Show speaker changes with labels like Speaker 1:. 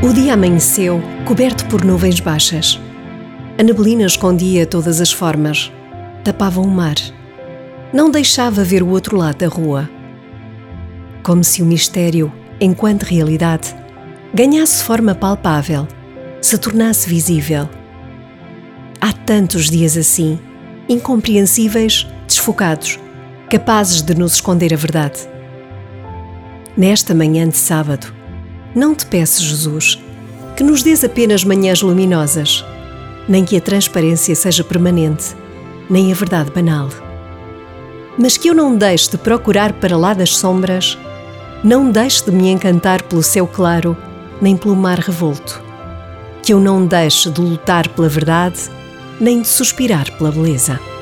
Speaker 1: O dia amanheceu, coberto por nuvens baixas. A neblina escondia todas as formas, tapava o mar. Não deixava ver o outro lado da rua. Como se o mistério, enquanto realidade, ganhasse forma palpável, se tornasse visível. Há tantos dias assim, incompreensíveis, desfocados, capazes de nos esconder a verdade. Nesta manhã de sábado, não te peço, Jesus, que nos dês apenas manhãs luminosas, nem que a transparência seja permanente, nem a verdade banal. Mas que eu não deixe de procurar para lá das sombras, não deixe de me encantar pelo céu claro, nem pelo mar revolto. Que eu não deixe de lutar pela verdade, nem de suspirar pela beleza.